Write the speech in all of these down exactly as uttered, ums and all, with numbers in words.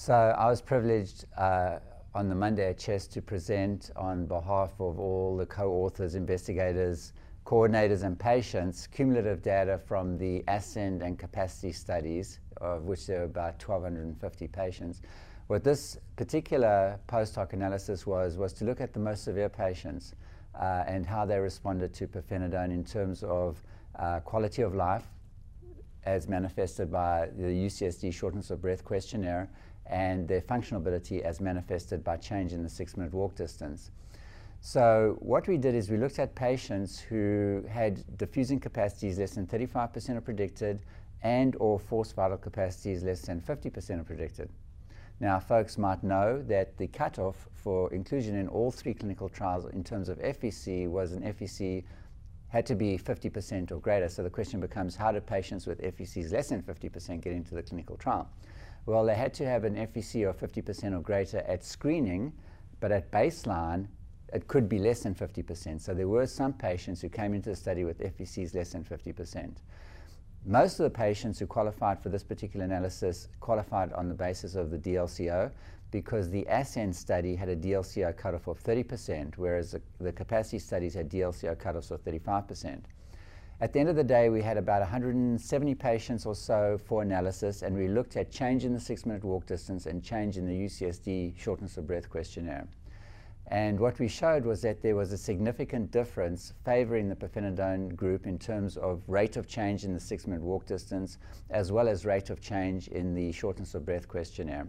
So I was privileged uh, on the Monday at CHEST to present on behalf of all the co-authors, investigators, coordinators and patients cumulative data from the ASCEND and CAPACITY studies, of which there were about twelve fifty patients. What this particular post hoc analysis was, was to look at the most severe patients uh, and how they responded to pirfenidone in terms of uh, quality of life, as manifested by the U C S D shortness of breath questionnaire, and their functional ability as manifested by change in the six-minute walk distance. So what we did is we looked at patients who had diffusing capacities less than thirty-five percent of predicted and or forced vital capacities less than fifty percent of predicted. Now, folks might know that the cutoff for inclusion in all three clinical trials in terms of F V C was an F V C had to be fifty percent or greater. So the question becomes, how do patients with F V Cs less than fifty percent get into the clinical trial? Well, they had to have an F V C of fifty percent or greater at screening, but at baseline, it could be less than fifty percent. So there were some patients who came into the study with F V Cs less than fifty percent. Most of the patients who qualified for this particular analysis qualified on the basis of the D L C O, because the ASCEND study had a D L C O cutoff of thirty percent, whereas the, the CAPACITY studies had D L C O cutoffs of thirty-five percent. At the end of the day, we had about one hundred seventy patients or so for analysis, and we looked at change in the six-minute walk distance and change in the U C S D shortness of breath questionnaire. And what we showed was that there was a significant difference favoring the pirfenidone group in terms of rate of change in the six-minute walk distance, as well as rate of change in the shortness of breath questionnaire.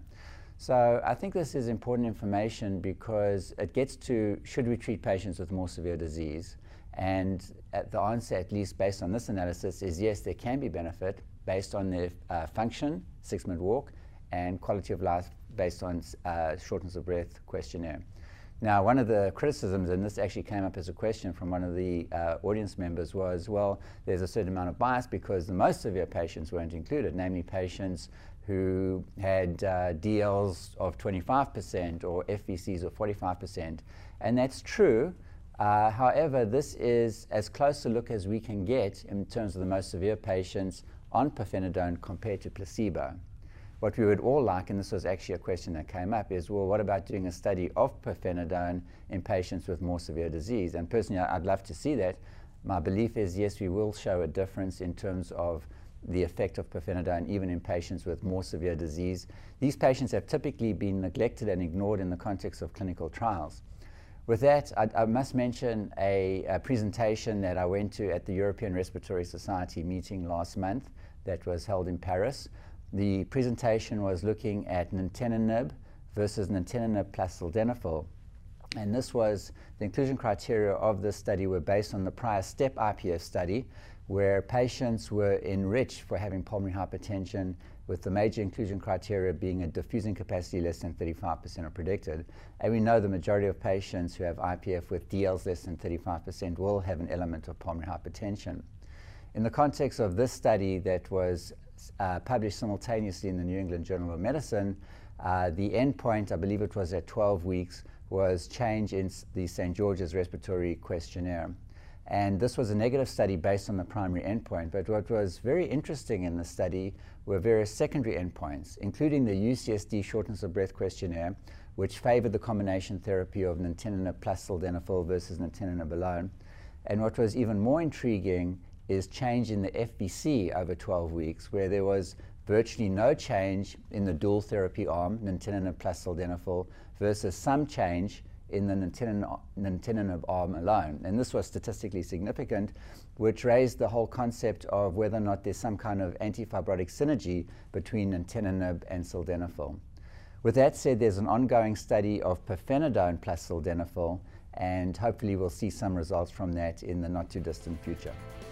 So I think this is important information because it gets to, should we treat patients with more severe disease? And at the answer, at least based on this analysis, is yes, there can be benefit based on their uh, function, six-minute walk, and quality of life based on uh, shortness of breath questionnaire. Now, one of the criticisms, and this actually came up as a question from one of the uh, audience members, was, well, there's a certain amount of bias because the most severe patients weren't included, namely patients who had uh, D Ls of twenty-five percent or F V Cs of forty-five percent. And that's true. Uh, however, this is as close a look as we can get in terms of the most severe patients on pirfenidone compared to placebo. What we would all like, and this was actually a question that came up, is, well, what about doing a study of pirfenidone in patients with more severe disease? And personally, I'd love to see that. My belief is, yes, we will show a difference in terms of the effect of pirfenidone even in patients with more severe disease. These patients have typically been neglected and ignored in the context of clinical trials. With that, I, I must mention a, a presentation that I went to at the European Respiratory Society meeting last month that was held in Paris. The presentation was looking at nintedanib versus nintedanib plus sildenafil. And this was, the inclusion criteria of this study were based on the prior STEP I P F study, where patients were enriched for having pulmonary hypertension, with the major inclusion criteria being a diffusing capacity less than thirty-five percent of predicted. And we know the majority of patients who have I P F with D Ls less than thirty-five percent will have an element of pulmonary hypertension. In the context of this study that was uh, published simultaneously in the New England Journal of Medicine, uh, the endpoint, I believe it was at twelve weeks, was change in the Saint George's Respiratory Questionnaire. And this was a negative study based on the primary endpoint. But what was very interesting in the study were various secondary endpoints, including the U C S D shortness of breath questionnaire, which favored the combination therapy of nintedanib plus sildenafil versus nintedanib alone. And what was even more intriguing is change in the F V C over twelve weeks, where there was virtually no change in the dual therapy arm, nintedanib plus sildenafil, versus some change in the nintedanib, nintedanib arm alone. And this was statistically significant, which raised the whole concept of whether or not there's some kind of antifibrotic synergy between nintedanib and sildenafil. With that said, there's an ongoing study of pirfenidone plus sildenafil, and hopefully we'll see some results from that in the not too distant future.